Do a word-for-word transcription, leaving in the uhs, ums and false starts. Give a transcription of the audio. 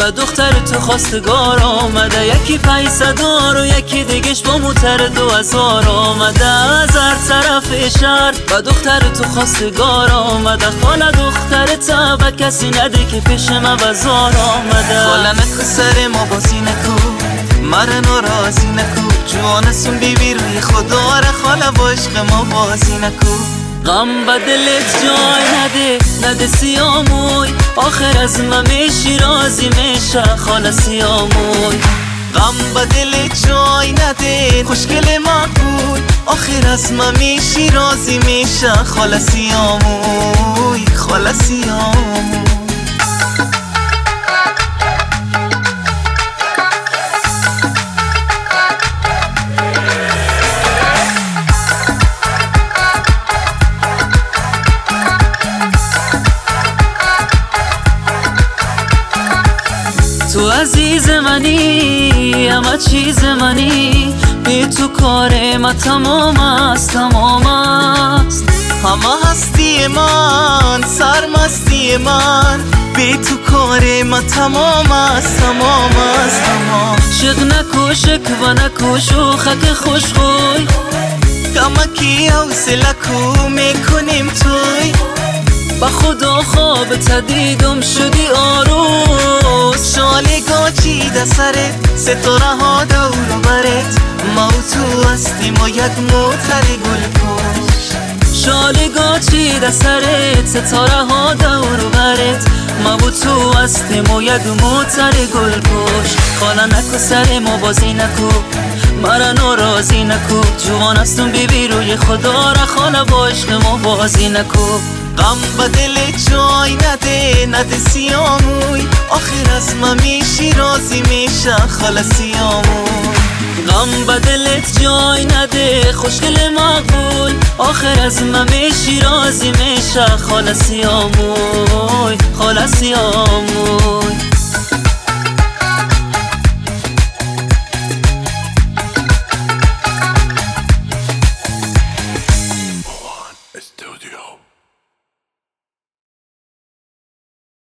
و دختر تو خواستگار آمده، یکی پیسدار و یکی دیگش با موتر دو هزار آمده. از هر طرف شهر و دختر تو خواستگار آمده، خاله دختر تا و کسی نده که پیش ما بازار آمده. خاله نکو سر ما بازی نکو، مرا ناراضی نکو، جوانسون بیبی روی خدا را خاله با عشق ما بازی نکو. غم به دلت جای نده نده سیاموی، آخر از من میشی راضی میشه خاله سیاموی. غم به دلت جای نده خوشگل مقبول، آخر از من میشی راضی میشه خاله سیاموی خاله سیاموی. تو عزیز منی همه چیز منی، بی تو کار ما تمام است تمام است. همه هستی من سرمستی من، بی تو کار ما تمام است تمام است تمام. شق نکو شکوه نکو شوخک خوش خوی، کمکی حوصله کو میکنیم توی. با خدا خواب تدیدم شدی آروز، شالگاه چیده سرت ستاره ها دور برت، ما تو هستیم و یک موتر گل پشت. شالگاه چیده سرت ستاره ها دور برت، ما با تو هستیم و یک موتر گل پشت. خاله نکو سر ما بازی نکو، مرا ناراضی نکو، جوان هستم بیبی روی خدا را خاله با عشق ما بازی نکو. غم به دلت جای نده نده سیاموی، آخر از من میشی راضی میشه خاله سیاموی. غم به دلت جای نده خوشگل مقبول، آخر از من میشی راضی میشه خاله سیاموی خاله سیاموی.